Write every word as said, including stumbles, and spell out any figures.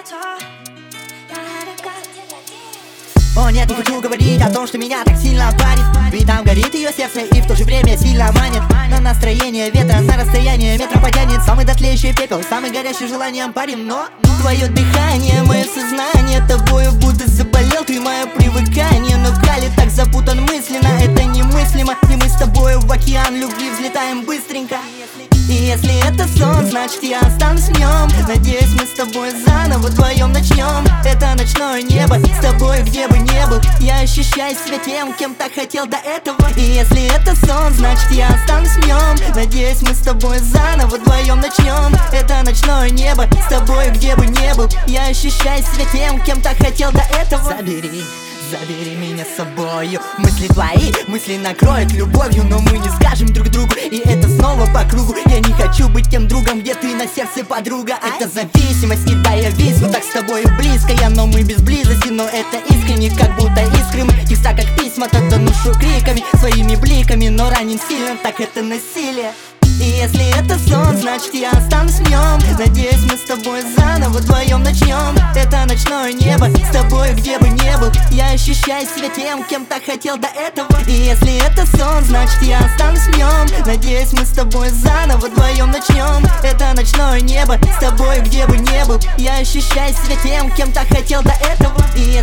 О нет, не хочу говорить о том, что меня так сильно парит. Ведь там горит ее сердце и в то же время сильно манит. На настроение ветра, на расстояние метра потянет. Самый дотлеющий пепел, самый горящий желанием парим. Но твое дыхание, мое сознание, тобою будто заболел. Ты мое привыкание, но Кали так запутан мысленно. Это немыслимо, и мы с тобою в океан любви взлетаем быстренько. И если это сон, значит я останусь в нем. Надеюсь, мы с тобой заново вдвоем начнем. Это ночное небо, с тобой где бы не был. Я ощущаю себя тем, кем так хотел до этого. И если это сон, значит я останусь в нем. Надеюсь, мы с тобой заново вдвоем начнем. Это ночное небо, с тобой где бы не был. Я ощущаю себя тем, кем так хотел до этого. Забери, забери меня с собою. Мысли твои, мысли накроют любовью. Но мы не скажем друг другу, и это снова по кругу. Я не хочу быть тем другом, где ты на сердце подруга. Это зависимость, и да, я висну так с тобой близко я, но мы без близости, но это искренне, как будто искры мы. Текста как письма, тогда ношу криками, своими бликами, но ранен сильно, так это насилие. И если это сон, значит я останусь в нем. Надеюсь, мы с тобой заново вдвоем начнем. Это ночное небо, с тобой где бы не был. Я ощущаю себя тем, кем так хотел до этого. И если это сон, значит я останусь в нем. Надеюсь, мы с тобой заново вдвоем начнем. Это ночное небо, с тобой где бы не был. Я ощущаю себя тем, кем так хотел до этого. И